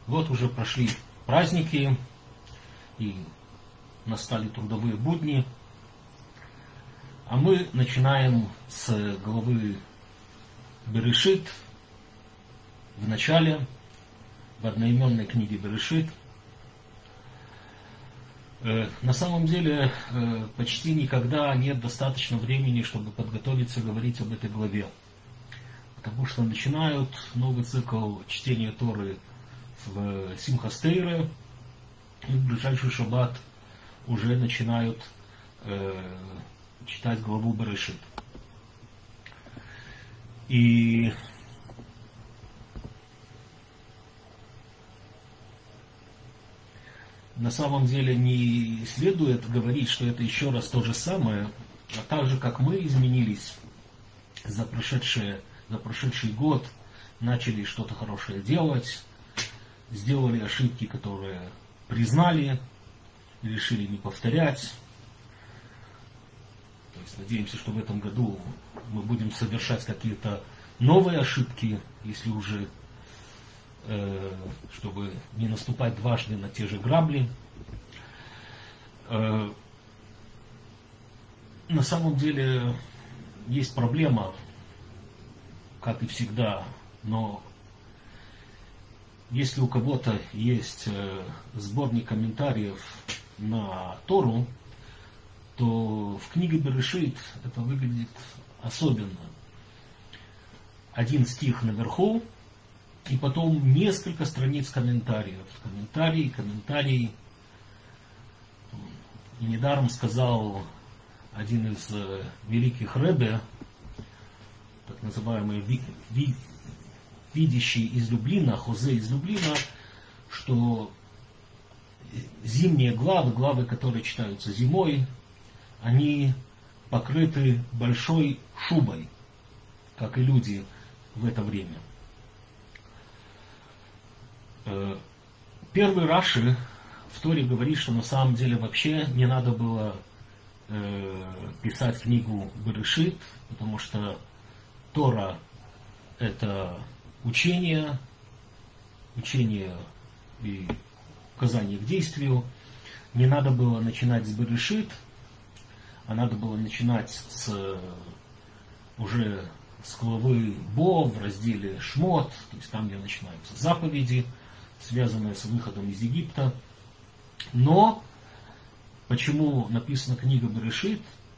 Вот уже прошли праздники и настали трудовые будни, а мы начинаем с главы Берешит в начале, в одноименной книге Берешит. На самом деле почти никогда нет достаточно времени, чтобы подготовиться говорить об этой главе. Потому что начинают новый цикл чтения Торы в Симхас Тейре, и в ближайший шаббат уже начинают читать главу Берешит. И на самом деле не следует говорить, что это еще раз то же самое, а так же, как мы изменились за прошедший год, начали что-то хорошее делать, сделали ошибки, которые признали, решили не повторять. То есть надеемся, что в этом году мы будем совершать какие-то новые ошибки, если уже чтобы не наступать дважды на те же грабли. На самом деле есть проблема, как и всегда, но если у кого-то есть сборник комментариев на Тору, то в книге Берешит это выглядит особенно. Один стих наверху, и потом несколько страниц комментариев. Комментарий. И недаром сказал один из великих ребе, так называемый видящий из Люблина, Хозе из Люблина, что зимние главы, которые читаются зимой, они покрыты большой шубой, как и люди в это время. Первый Раши в Торе говорит, что на самом деле вообще не надо было писать книгу Берешит, потому что Тора — это учение и указание к действию. Не надо было начинать с Берешит, а надо было начинать уже с главы Бо в разделе Шмот, то есть там, где начинаются заповеди, связанные с выходом из Египта. Но почему написана книга Берешит?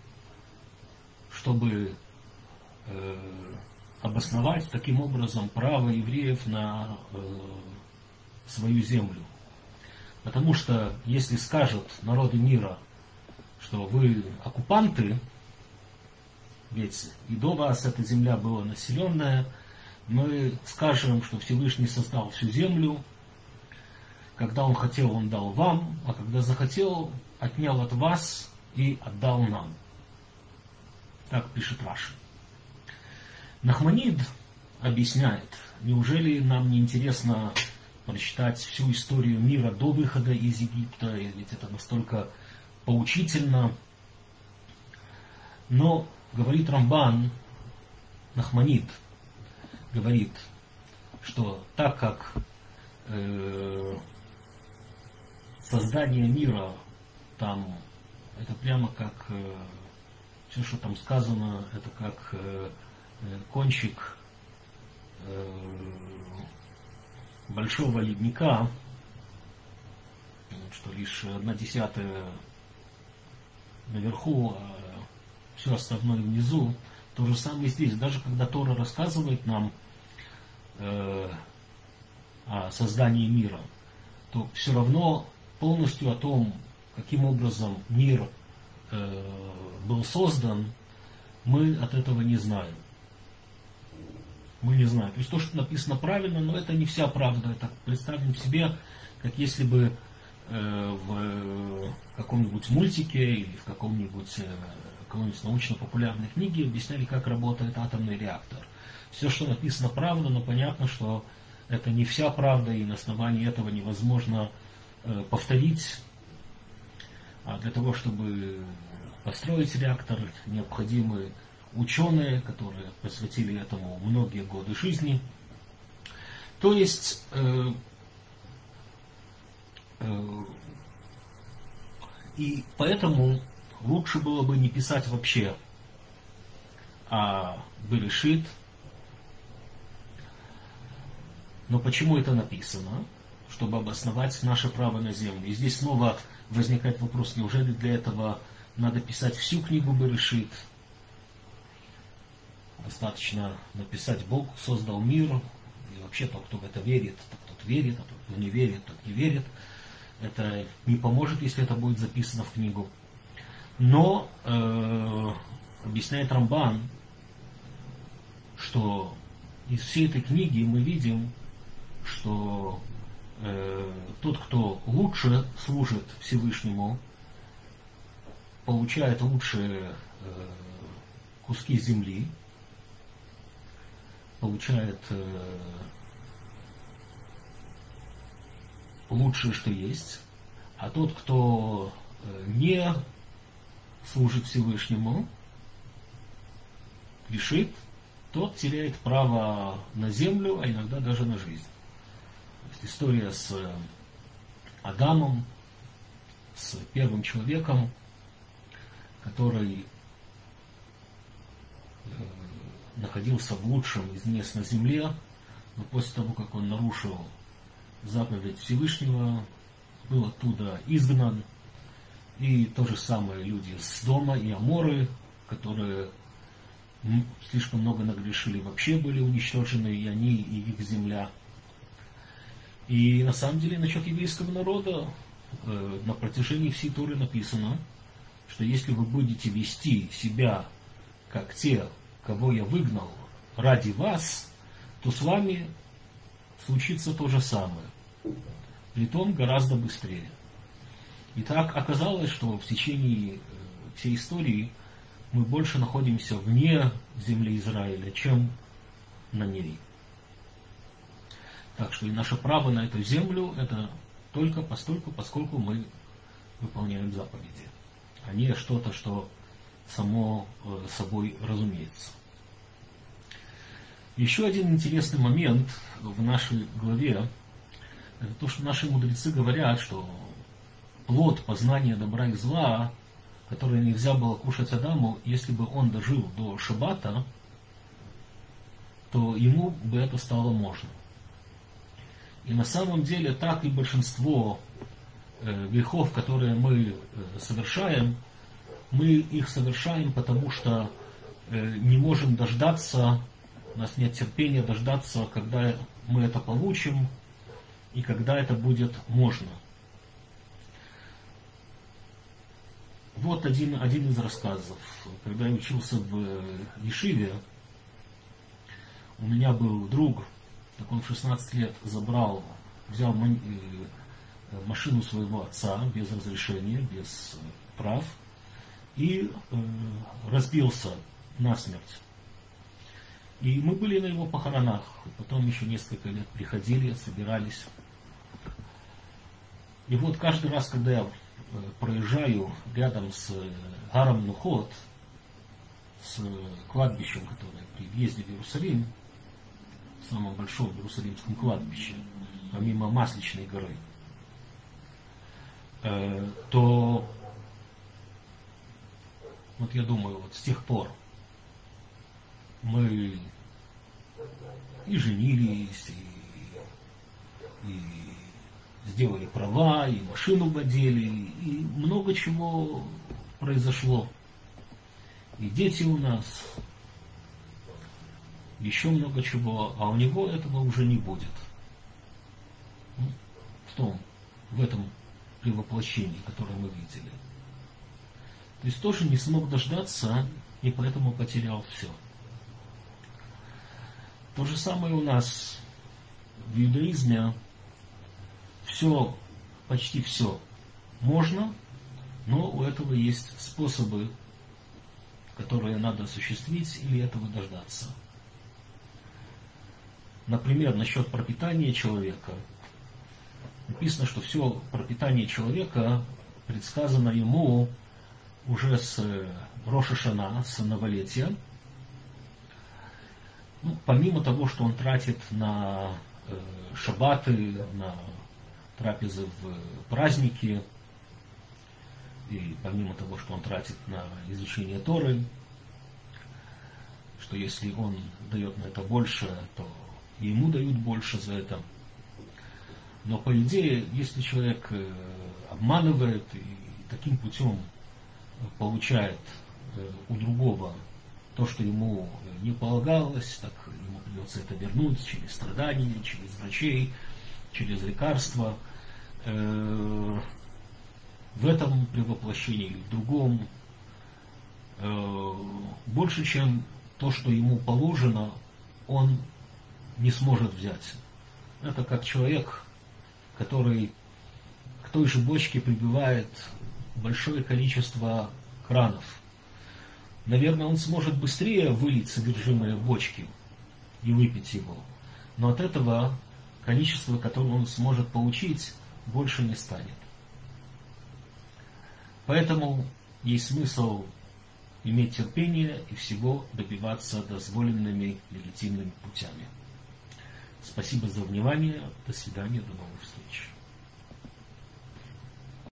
Чтобы обосновать таким образом право евреев на свою землю. Потому что если скажут народы мира, что вы оккупанты, ведь и до вас эта земля была населенная, мы скажем, что Всевышний создал всю землю, когда Он хотел, Он дал вам, а когда захотел, отнял от вас и отдал нам. Так пишет Раши. Нахманид объясняет, неужели нам не интересно прочитать всю историю мира до выхода из Египта, ведь это настолько поучительно. Но, говорит Рамбан, Нахманид говорит, что так как создание мира там, это прямо как все, что там сказано, это как кончик большого ледника, что лишь 1/10 наверху, а все остальное внизу. То же самое здесь. Даже когда Тора рассказывает нам о создании мира, то все равно полностью о том, каким образом мир был создан, мы от этого не знаем. Мы не знаем. То есть то, что написано правильно, но это не вся правда. Это представим себе, как если бы в каком-нибудь мультике или в какой-нибудь научно-популярной книге объясняли, как работает атомный реактор. Все, что написано правда, но понятно, что это не вся правда, и на основании этого невозможно повторить. А для того, чтобы построить реактор, необходимы ученые, которые посвятили этому многие годы жизни. То есть И поэтому лучше было бы не писать вообще о Берешит. Но почему это написано? Чтобы обосновать наше право на землю. И здесь снова возникает вопрос, неужели для этого надо писать всю книгу Берешит? Достаточно написать: Бог создал мир, и вообще тот, кто в это верит, тот верит, а тот, кто не верит, тот не верит. Это не поможет, если это будет записано в книгу. Но объясняет Рамбан, что из всей этой книги мы видим, что тот, кто лучше служит Всевышнему, получает лучшие куски земли, получает лучшее, что есть, а тот, кто не служит Всевышнему, грешит, тот теряет право на землю, а иногда даже на жизнь. То есть история с Адамом, с первым человеком, который находился в лучшем из мест на земле, но после того, как он нарушил заповедь Всевышнего, был оттуда изгнан. И то же самое люди с Содома и Аморы, которые слишком много нагрешили, вообще были уничтожены, и они, и их земля. И на самом деле насчет еврейского народа на протяжении всей Торы написано, что если вы будете вести себя как те, кого я выгнал ради вас, то с вами случится то же самое. Притом гораздо быстрее. И так оказалось, что в течение всей истории мы больше находимся вне земли Израиля, чем на ней. Так что и наше право на эту землю — это только постольку, поскольку мы выполняем заповеди, а не что-то, что само собой разумеется. Еще один интересный момент в нашей главе — это то, что наши мудрецы говорят, что плод познания добра и зла, который нельзя было кушать Адаму, если бы он дожил до шаббата, то ему бы это стало можно. И на самом деле так и большинство грехов, которые мы совершаем, мы их совершаем, потому что не можем дождаться, у нас нет терпения дождаться, когда мы это получим и когда это будет можно. Вот один из рассказов. Когда я учился в Ешиве, у меня был друг, так он в 16 лет взял машину своего отца без разрешения, без прав, и разбился насмерть. И мы были на его похоронах, потом еще несколько лет приходили, собирались. И вот каждый раз, когда я проезжаю рядом с Гаром Нухот, с кладбищем, которое при въезде в Иерусалим, самом большом Иерусалимском кладбище, помимо Масличной горы, то вот я думаю, вот с тех пор мы и женились, и сделали права, и машину водили, и много чего произошло. И дети у нас, еще много чего, а у него этого уже не будет. В этом превоплощении, которое мы видели. То есть тоже не смог дождаться, и поэтому потерял все. То же самое у нас в иудаизме. Все, почти все можно, но у этого есть способы, которые надо осуществить или этого дождаться. Например, насчет пропитания человека. Написано, что все пропитание человека предсказано ему уже с Рош ха-Шана, с новолетия. Помимо того, что он тратит на шаббаты, на трапезы в праздники, и помимо того, что он тратит на изучение Торы, что если он дает на это больше, то и ему дают больше за это. Но по идее, если человек обманывает и таким путем получает у другого то, что ему не полагалось, так ему придется это вернуть через страдания, через врачей, через лекарства. В этом превоплощении или в другом больше, чем то, что ему положено, он не сможет взять. Это как человек, который к той же бочке прибивает большое количество кранов. Наверное, он сможет быстрее вылить содержимое бочки и выпить его, но от этого количество, которое он сможет получить, больше не станет. Поэтому есть смысл иметь терпение и всего добиваться дозволенными легитимными путями. Спасибо за внимание. До свидания. До новых встреч.